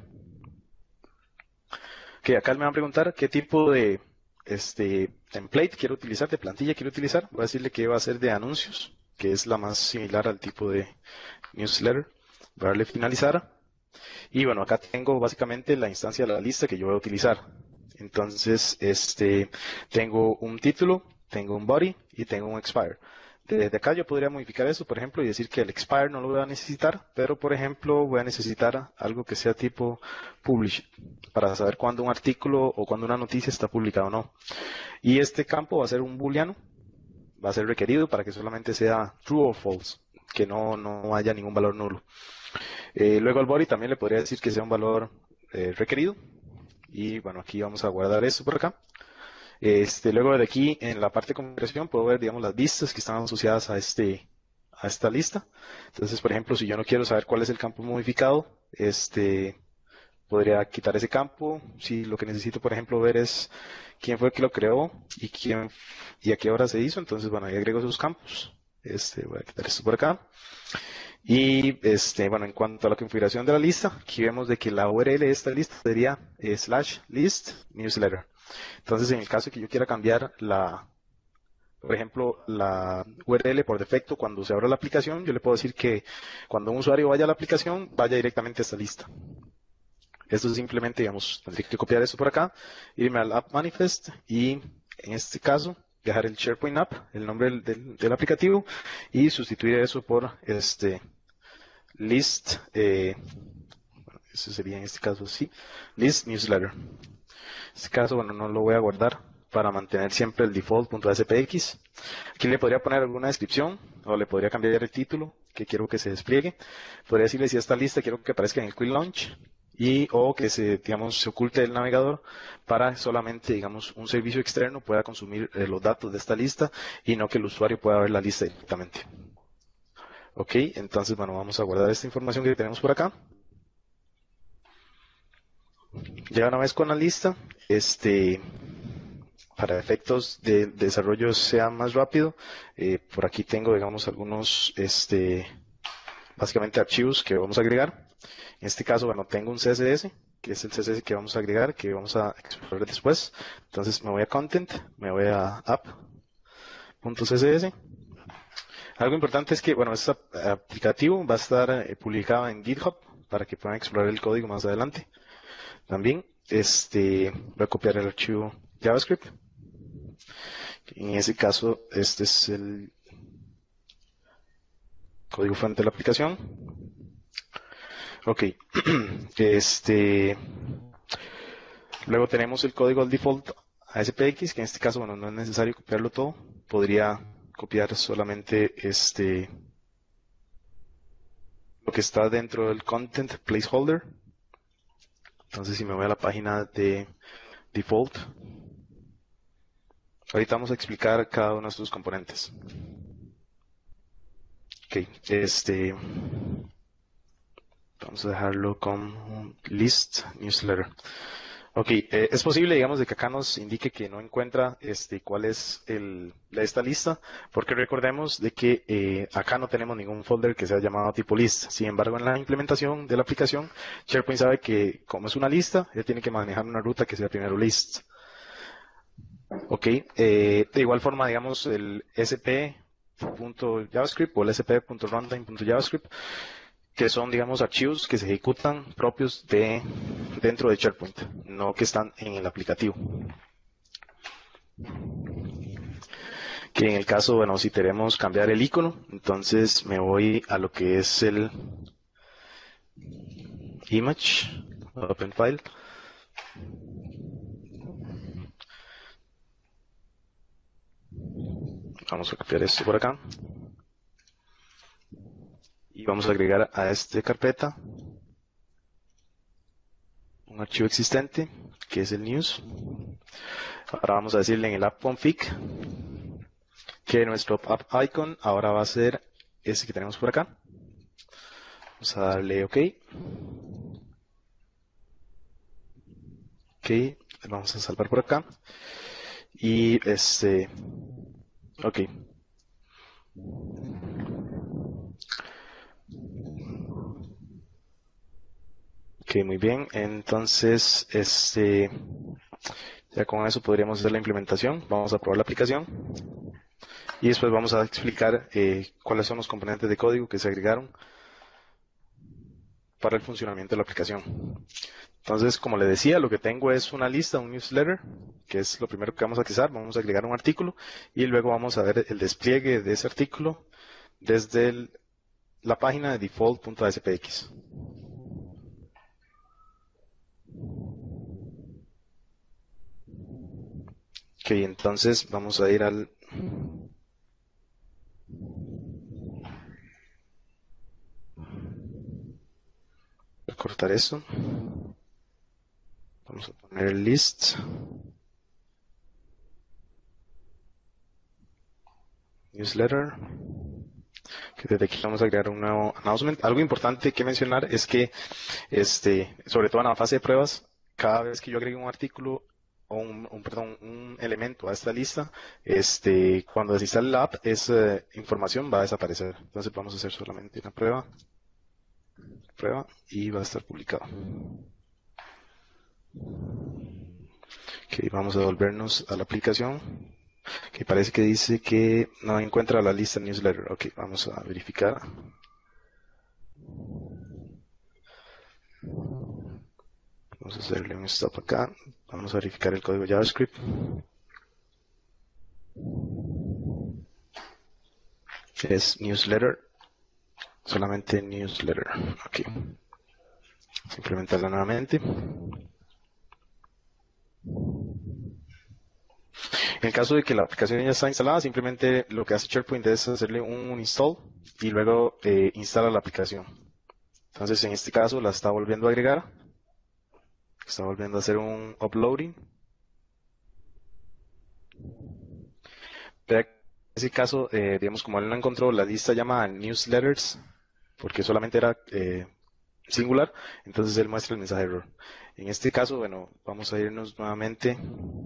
Que acá me van a preguntar qué tipo de este template quiero utilizar, de plantilla quiero utilizar. Voy a decirle que va a ser de anuncios, que es la más similar al tipo de newsletter. Voy a darle finalizar. Y bueno, acá tengo básicamente la instancia de la lista que yo voy a utilizar. Entonces, este, tengo un título, tengo un body y tengo un expire. Desde acá yo podría modificar eso, por ejemplo, y decir que el expire no lo voy a necesitar, pero por ejemplo voy a necesitar algo que sea tipo publish, para saber cuándo un artículo o cuándo una noticia está publicada o no. Y este campo va a ser un booleano, va a ser requerido para que solamente sea true o false, que no, no haya ningún valor nulo. Eh, luego al body también le podría decir que sea un valor eh, requerido. Y bueno, aquí vamos a guardar esto por acá. Este, luego de aquí, en la parte de configuración, puedo ver, digamos, las vistas que están asociadas a, este, a esta lista. Entonces, por ejemplo, si yo no quiero saber cuál es el campo modificado, este, podría quitar ese campo. Si lo que necesito, por ejemplo, ver es quién fue el que lo creó y, quién, y a qué hora se hizo, entonces, bueno, ahí agrego esos campos. Este, voy a quitar esto por acá. Y este, bueno, en cuanto a la configuración de la lista, aquí vemos de que la U R L de esta lista sería eh, slash list newsletter. Entonces, en el caso de que yo quiera cambiar la, por ejemplo, la U R L por defecto cuando se abra la aplicación, yo le puedo decir que cuando un usuario vaya a la aplicación, vaya directamente a esta lista. Esto es simplemente, digamos, tendría que copiar esto por acá, irme al app manifest y en este caso dejar el SharePoint app, el nombre del, del, del aplicativo, y sustituir eso por este list, eh, bueno, eso sería en este caso sí, list newsletter. En este caso, bueno, no lo voy a guardar para mantener siempre el default.spx. Aquí le podría poner alguna descripción o le podría cambiar el título que quiero que se despliegue. Podría decirle si esta lista quiero que aparezca en el Quick Launch y o que se, digamos, se oculte el navegador para solamente, digamos, un servicio externo pueda consumir eh, los datos de esta lista y no que el usuario pueda ver la lista directamente. Ok, entonces, bueno, vamos a guardar esta información que tenemos por acá. Ya una vez con la lista, este, para efectos de, de desarrollo sea más rápido, eh, por aquí tengo, digamos, algunos, este, básicamente archivos que vamos a agregar. En este caso, bueno, tengo un C S S, que es el C S S que vamos a agregar, que vamos a explorar después. Entonces me voy a Content, me voy a app.css. Algo importante es que, bueno, este aplicativo va a estar eh, publicado en GitHub para que puedan explorar el código más adelante. También este, voy a copiar el archivo JavaScript. En ese caso, este es el código fuente de la aplicación. Ok, este, luego tenemos el código al default A S P X, que en este caso, bueno, no es necesario copiarlo todo. Podría copiar solamente este, lo que está dentro del content placeholder. Entonces, si me voy a la página de default, ahorita vamos a explicar cada uno de estos componentes. Ok, este, vamos a dejarlo con list newsletter. Ok, eh, es posible, digamos, de que acá nos indique que no encuentra este, cuál es el, la- esta lista, porque recordemos de que eh, acá no tenemos ningún folder que sea llamado tipo list. Sin embargo, en la implementación de la aplicación, SharePoint sabe que como es una lista, él tiene que manejar una ruta que sea primero list. Ok, eh, de igual forma, digamos, el sp.javascript o el sp.runtime.javascript, que son, digamos, archivos que se ejecutan propios de dentro de SharePoint, no que están en el aplicativo. Que en el caso, bueno, si queremos cambiar el icono, entonces me voy a lo que es el image, open file. Vamos a copiar esto por acá. Y vamos a agregar a esta carpeta un archivo existente, que es el news. Ahora vamos a decirle en el app config que nuestro app icon ahora va a ser ese que tenemos por acá. Vamos a darle OK. Ok, vamos a salvar por acá. Y este, ok. Ok, muy bien. Entonces, este, ya con eso podríamos hacer la implementación. Vamos a probar la aplicación. Y después vamos a explicar eh, cuáles son los componentes de código que se agregaron para el funcionamiento de la aplicación. Entonces, como le decía, lo que tengo es una lista, un newsletter, que es lo primero que vamos a accesar. Vamos a agregar un artículo y luego vamos a ver el despliegue de ese artículo desde el, la página de default.aspx. Ok, entonces vamos a ir al... a cortar esto. Vamos a poner el list. Newsletter. Que desde aquí vamos a crear un nuevo announcement. Algo importante que mencionar es que, este, sobre todo en la fase de pruebas, cada vez que yo agregue un artículo o un, un, perdón, un elemento a esta lista, este, cuando desinstale la app, esa información va a desaparecer. Entonces vamos a hacer solamente una prueba, prueba y va a estar publicado. Ok, vamos a devolvernos a la aplicación. Que parece que dice que no encuentra la lista newsletter. Ok, vamos a verificar. Vamos a hacerle un stop acá. Vamos a verificar el código JavaScript. Es newsletter. Solamente newsletter. Ok. Implementarla nuevamente. En el caso de que la aplicación ya está instalada, simplemente lo que hace SharePoint es hacerle un install y luego eh, instala la aplicación. Entonces, en este caso, la está volviendo a agregar. Está volviendo a hacer un uploading. En ese caso, eh, digamos, como él no encontró la lista llamada newsletters, porque solamente era eh, singular, entonces él muestra el mensaje error. En este caso, bueno, vamos a irnos nuevamente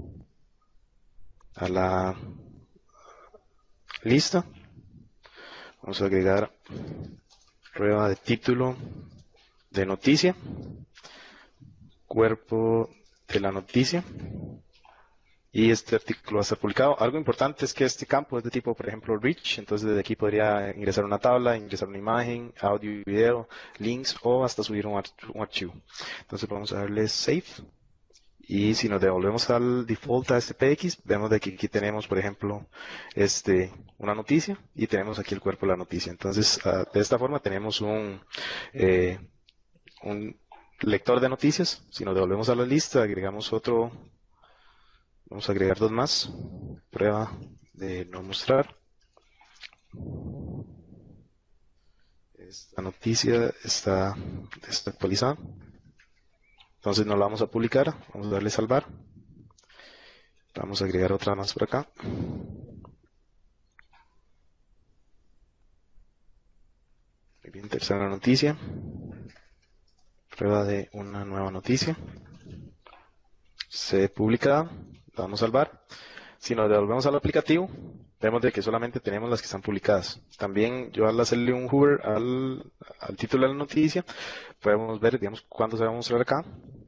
a la lista. Vamos a agregar prueba de título de noticia, cuerpo de la noticia. Y este artículo va a estar publicado. Algo importante es que este campo es de tipo, por ejemplo, rich, entonces desde aquí podría ingresar una tabla, ingresar una imagen, audio y video, links o hasta subir un, ar un archivo. Entonces vamos a darle save. Y si nos devolvemos al default A S P X, vemos de que aquí tenemos, por ejemplo, este, una noticia y tenemos aquí el cuerpo de la noticia. Entonces, uh, de esta forma tenemos un, eh, un lector de noticias. Si nos devolvemos a la lista, agregamos otro. Vamos a agregar dos más. Prueba de no mostrar. Esta noticia está desactualizada. Entonces no la vamos a publicar. Vamos a darle salvar. Vamos a agregar otra más por acá. Muy bien, tercera noticia. Prueba de una nueva noticia. C publicada, la vamos a salvar. Si nos devolvemos al aplicativo, vemos de que solamente tenemos las que están publicadas. También yo al hacerle un hover al, al título de la noticia, podemos ver, digamos, cuándo se va a mostrar acá.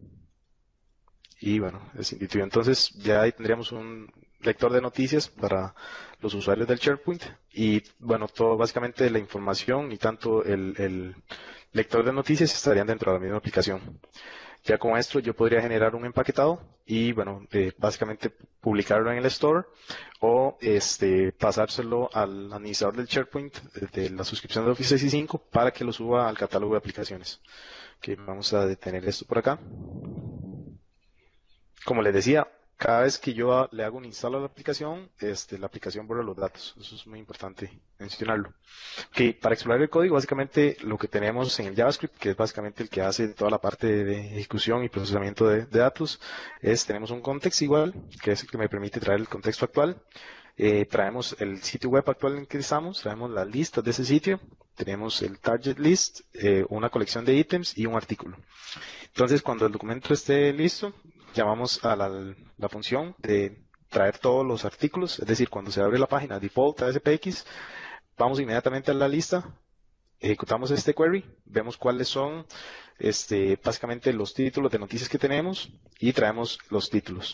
Y bueno, es indicativo. Entonces ya ahí tendríamos un lector de noticias para los usuarios del SharePoint. Y bueno, todo básicamente la información y tanto el, el lector de noticias estarían dentro de la misma aplicación. Ya con esto yo podría generar un empaquetado y bueno, eh, básicamente publicarlo en el store o este, pasárselo al administrador del SharePoint de, de la suscripción de Office trescientos sesenta y cinco para que lo suba al catálogo de aplicaciones. Okay, vamos a detener esto por acá. Como les decía, cada vez que yo le hago un instalo a la aplicación, este, la aplicación borra los datos. Eso es muy importante mencionarlo. Okay, para explorar el código, básicamente lo que tenemos en el JavaScript, que es básicamente el que hace toda la parte de ejecución y procesamiento de, de datos, es tenemos un context igual, que es el que me permite traer el contexto actual. Eh, traemos el sitio web actual en el que estamos, traemos las listas de ese sitio, tenemos el target list, eh, una colección de ítems y un artículo. Entonces, cuando el documento esté listo, llamamos a la, la función de traer todos los artículos, es decir, cuando se abre la página default A S P X, vamos inmediatamente a la lista, ejecutamos este query, vemos cuáles son este, básicamente los títulos de noticias que tenemos y traemos los títulos.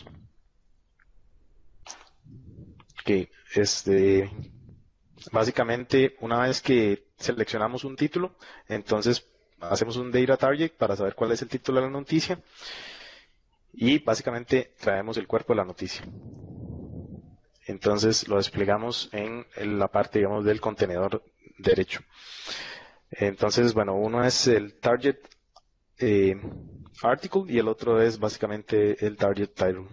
Que este, básicamente una vez que seleccionamos un título, entonces hacemos un data target para saber cuál es el título de la noticia y básicamente traemos el cuerpo de la noticia. Entonces lo desplegamos en la parte, digamos, del contenedor derecho. Entonces, bueno, uno es el target eh, article y el otro es básicamente el target title.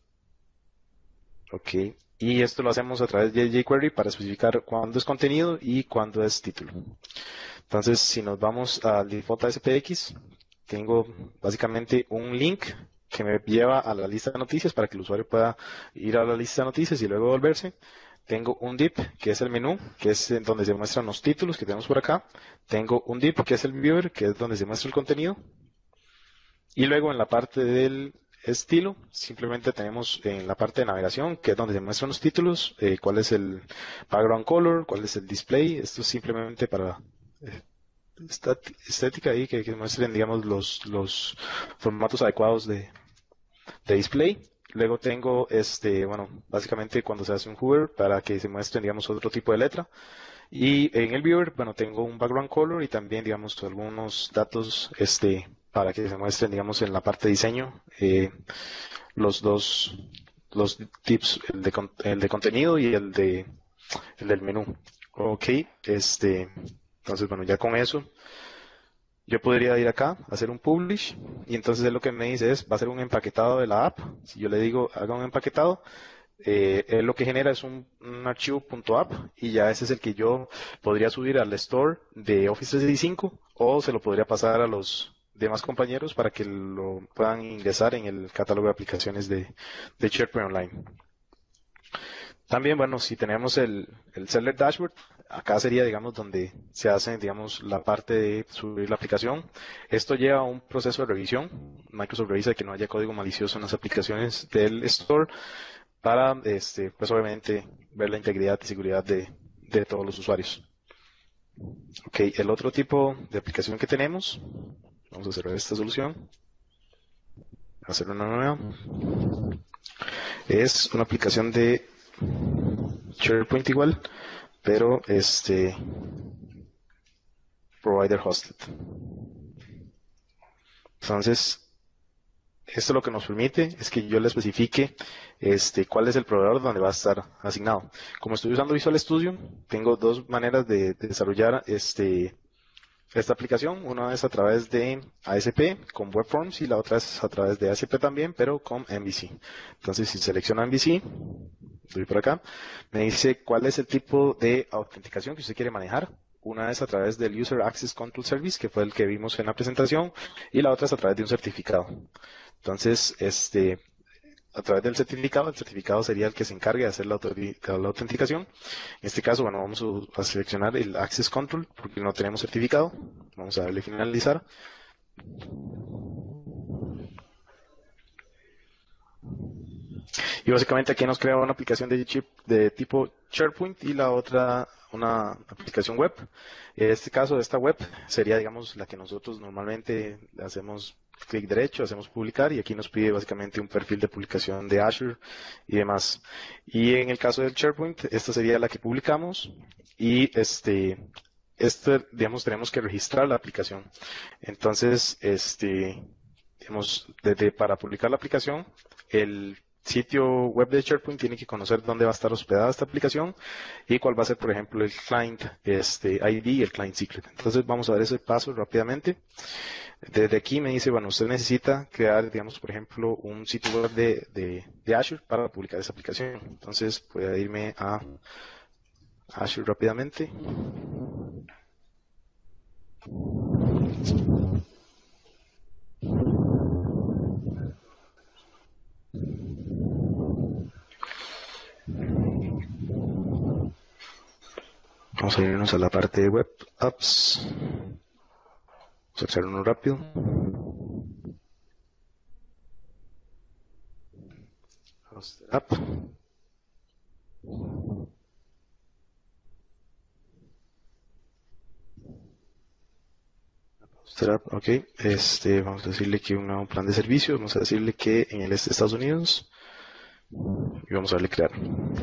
Ok. Y esto lo hacemos a través de jQuery para especificar cuándo es contenido y cuándo es título. Entonces, si nos vamos al default A S P X, tengo básicamente un link que me lleva a la lista de noticias para que el usuario pueda ir a la lista de noticias y luego volverse. Tengo un div, que es el menú, que es donde se muestran los títulos que tenemos por acá. Tengo un div, que es el viewer, que es donde se muestra el contenido. Y luego en la parte del estilo, simplemente tenemos en la parte de navegación, que es donde se muestran los títulos, eh, cuál es el background color, cuál es el display. Esto es simplemente para eh, estética ahí, que, que muestren, digamos, los, los formatos adecuados de, de display. Luego tengo, este, bueno, básicamente cuando se hace un hover para que se muestren, digamos, otro tipo de letra. Y en el viewer, bueno, tengo un background color y también, digamos, algunos datos, este, para que se muestren, digamos, en la parte de diseño, eh, los dos, los tips, el de, el de contenido y el de, el del menú. Ok, este, entonces, bueno, ya con eso, yo podría ir acá, hacer un publish, y entonces él lo que me dice es, va a ser un empaquetado de la app. Si yo le digo, haga un empaquetado, eh, él lo que genera es un, un archivo .app, y ya ese es el que yo podría subir al store de Office trescientos sesenta y cinco, o se lo podría pasar a los demás compañeros para que lo puedan ingresar en el catálogo de aplicaciones de, de SharePoint Online. También, bueno, si tenemos el, el Seller Dashboard, acá sería, digamos, donde se hace, digamos, la parte de subir la aplicación. Esto lleva a un proceso de revisión. Microsoft revisa que no haya código malicioso en las aplicaciones del store para, este, pues obviamente, ver la integridad y seguridad de, de todos los usuarios. Ok, el otro tipo de aplicación que tenemos, vamos a cerrar esta solución, hacer una nueva, es una aplicación de SharePoint igual, pero este provider hosted. Entonces, esto lo que nos permite es que yo le especifique este, cuál es el proveedor donde va a estar asignado. Como estoy usando Visual Studio, tengo dos maneras de, de desarrollar este, esta aplicación. Una es a través de A S P con Web Forms y la otra es a través de A S P también, pero con M V C. Entonces, si selecciono M V C, doy por acá, me dice cuál es el tipo de autenticación que usted quiere manejar. Una es a través del User Access Control Service, que fue el que vimos en la presentación, y la otra es a través de un certificado. Entonces, este, a través del certificado, el certificado sería el que se encargue de hacer la, la autenticación. En este caso, bueno, vamos a seleccionar el Access Control, porque no tenemos certificado. Vamos a darle finalizar. Y básicamente aquí nos crea una aplicación de chip de tipo SharePoint y la otra una aplicación web. En este caso, esta web sería, digamos, la que nosotros normalmente hacemos clic derecho, hacemos publicar y aquí nos pide básicamente un perfil de publicación de Azure y demás. Y en el caso del SharePoint, esta sería la que publicamos y este, este, digamos, tenemos que registrar la aplicación. Entonces, este, digamos, desde para publicar la aplicación, el sitio web de SharePoint tiene que conocer dónde va a estar hospedada esta aplicación y cuál va a ser, por ejemplo, el client este, I D y el client secret. Entonces vamos a ver ese paso rápidamente. Desde aquí me dice, bueno, usted necesita crear, digamos, por ejemplo, un sitio web de, de, de Azure para publicar esa aplicación. Entonces voy a irme a Azure rápidamente. Vamos a irnos a la parte de Web Apps. Vamos a hacer uno rápido. App. Ok, este, vamos a decirle que un nuevo plan de servicio. Vamos a decirle que en el este de Estados Unidos. Y vamos a darle crear.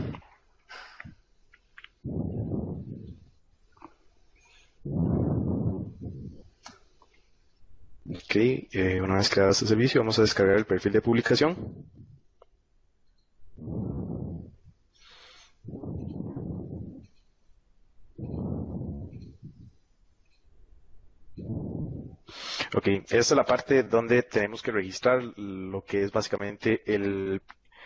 Ok, eh, una vez creado este servicio, vamos a descargar el perfil de publicación. Ok, esta es la parte donde tenemos que registrar lo que es básicamente el,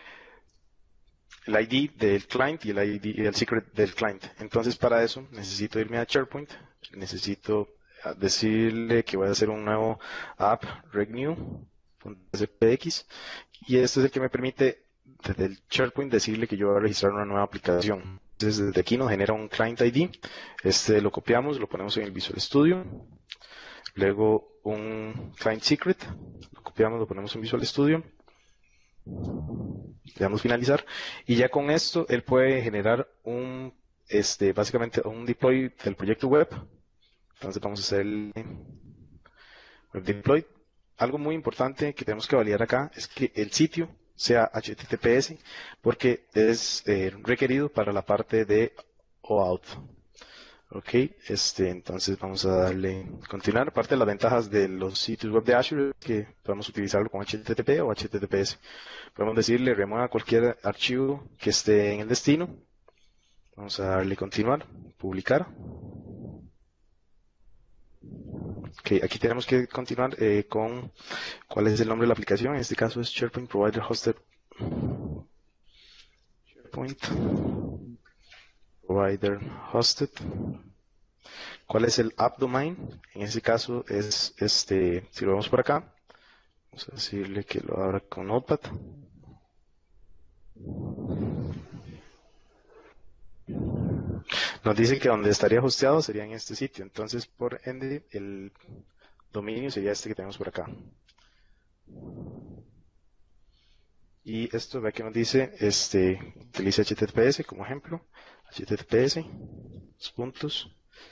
el I D del client y el I D y el secret del client. Entonces, para eso necesito irme a SharePoint, necesito decirle que voy a hacer un nuevo app renew.spx y este es el que me permite desde el SharePoint decirle que yo voy a registrar una nueva aplicación. Entonces, desde aquí nos genera un client I D. Este lo copiamos, lo ponemos en el Visual Studio. Luego un client secret, lo copiamos, lo ponemos en Visual Studio, le damos finalizar y ya con esto él puede generar un, este, básicamente un deploy del proyecto web. Entonces vamos a hacer el web deploy. Algo muy importante que tenemos que validar acá es que el sitio sea H T T P S porque es eh, requerido para la parte de OAuth. Ok, este, entonces vamos a darle continuar. Parte de las ventajas de los sitios web de Azure es que podemos utilizarlo con H T T P o H T T P S. Podemos decirle remueva cualquier archivo que esté en el destino. Vamos a darle continuar, publicar. Ok, aquí tenemos que continuar eh, con cuál es el nombre de la aplicación. En este caso es SharePoint Provider Hosted. SharePoint Provider Hosted. ¿Cuál es el app domain? En este caso es este, si lo vemos por acá, vamos a decirle que lo abra con Notepad. Nos dice que donde estaría hosteado sería en este sitio, entonces por ende el dominio sería este que tenemos por acá. Y esto ve que nos dice, este, utiliza H T T P S como ejemplo, H T T P S, dos puntos.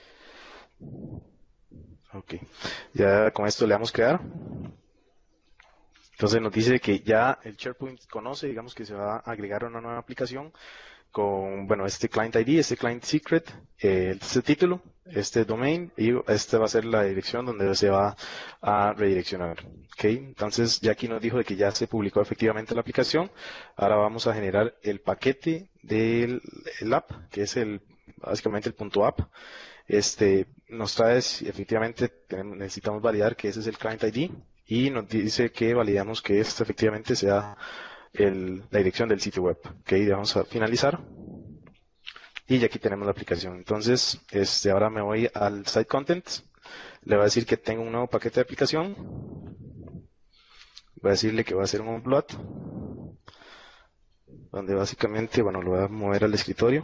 Ok, ya con esto le damos crear. Entonces nos dice que ya el SharePoint conoce, digamos que se va a agregar una nueva aplicación con, bueno, este client I D, este client secret, eh, este título, este domain y este va a ser la dirección donde se va a redireccionar. Ok, entonces ya aquí nos dijo de que ya se publicó efectivamente la aplicación. Ahora vamos a generar el paquete del el app, que es el básicamente el punto app. Este nos trae, efectivamente, tenemos, necesitamos validar que ese es el client I D y nos dice que validamos que este efectivamente sea el, la dirección del sitio web. Ok, vamos a finalizar y ya aquí tenemos la aplicación. Entonces, este, ahora me voy al site contents, le voy a decir que tengo un nuevo paquete de aplicación, voy a decirle que voy a hacer un upload, donde básicamente, bueno, lo voy a mover al escritorio.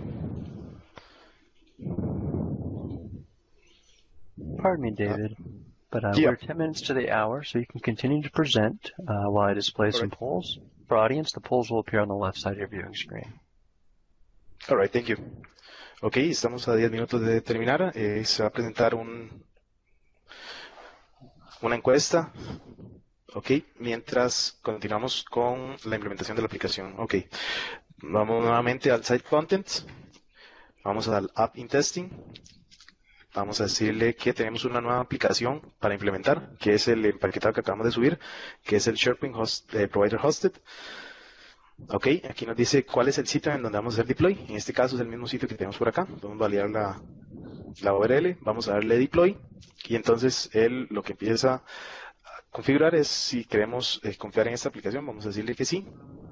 Pardon me, David, but uh, Yeah. we're ten minutes to the hour, so you can continue to present uh, while I display some Correct. polls. For audience, the polls will appear on the left side of your viewing screen. All right, thank you. Ok, estamos a diez minutos de terminar. Eh, se va a presentar un, una encuesta. Ok, mientras continuamos con la implementación de la aplicación. Ok, vamos nuevamente al Site Content. Vamos al App in Testing. Vamos a decirle que tenemos una nueva aplicación para implementar, que es el empaquetado que acabamos de subir, que es el SharePoint host, eh, Provider Hosted. Ok, aquí nos dice cuál es el sitio en donde vamos a hacer deploy. En este caso es el mismo sitio que tenemos por acá. Vamos a validar la, la U R L, vamos a darle deploy y entonces él lo que empieza a configurar es si queremos eh, confiar en esta aplicación, vamos a decirle que sí.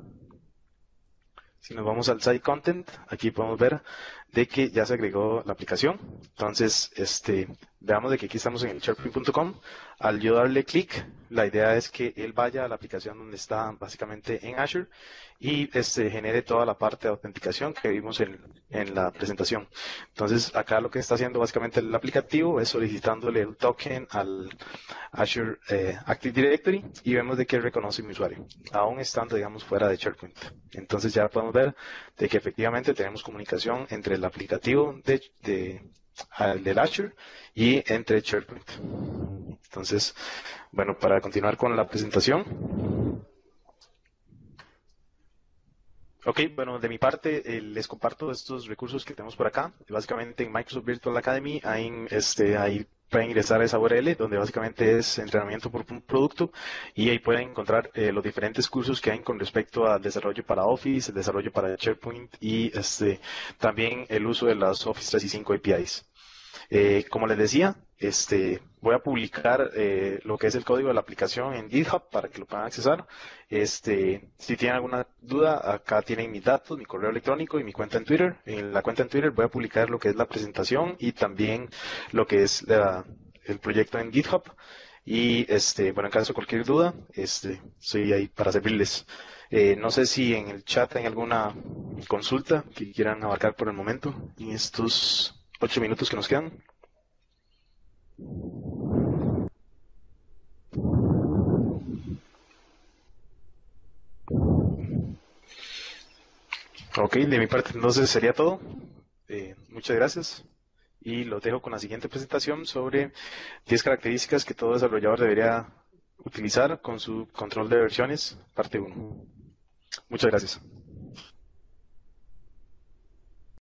Si nos vamos al Site Content, aquí podemos ver de que ya se agregó la aplicación. Entonces, este, veamos de que aquí estamos en el SharePoint punto com. Al yo darle clic, la idea es que él vaya a la aplicación donde está básicamente en Azure y este, genere toda la parte de autenticación que vimos en, en la presentación. Entonces, acá lo que está haciendo básicamente el aplicativo es solicitándole un token al Azure eh, Active Directory y vemos de que reconoce mi usuario, aún estando, digamos, fuera de SharePoint. Entonces, ya podemos ver de que efectivamente tenemos comunicación entre el aplicativo de, de, uh, del Azure y entre SharePoint. Entonces, bueno, para continuar con la presentación. Ok, bueno, de mi parte eh, les comparto estos recursos que tenemos por acá. Básicamente en Microsoft Virtual Academy hay, este, ahí pueden ingresar a esa U R L donde básicamente es entrenamiento por un producto y ahí pueden encontrar eh, los diferentes cursos que hay con respecto al desarrollo para Office, el desarrollo para SharePoint y este, también el uso de las Office trescientos sesenta y cinco A P Is. Eh, como les decía, este, voy a publicar eh, lo que es el código de la aplicación en GitHub para que lo puedan accesar. Este, si tienen alguna duda, acá tienen mis datos, mi correo electrónico y mi cuenta en Twitter. En la cuenta en Twitter voy a publicar lo que es la presentación y también lo que es la, el proyecto en GitHub. Y este, bueno, en caso de cualquier duda, este, estoy ahí para servirles. Eh, no sé si en el chat hay alguna consulta que quieran abarcar por el momento en estos ocho minutos que nos quedan. Ok, de mi parte entonces sería todo. Eh, muchas gracias y los dejo con la siguiente presentación sobre diez características que todo desarrollador debería utilizar con su control de versiones, parte uno. Muchas gracias.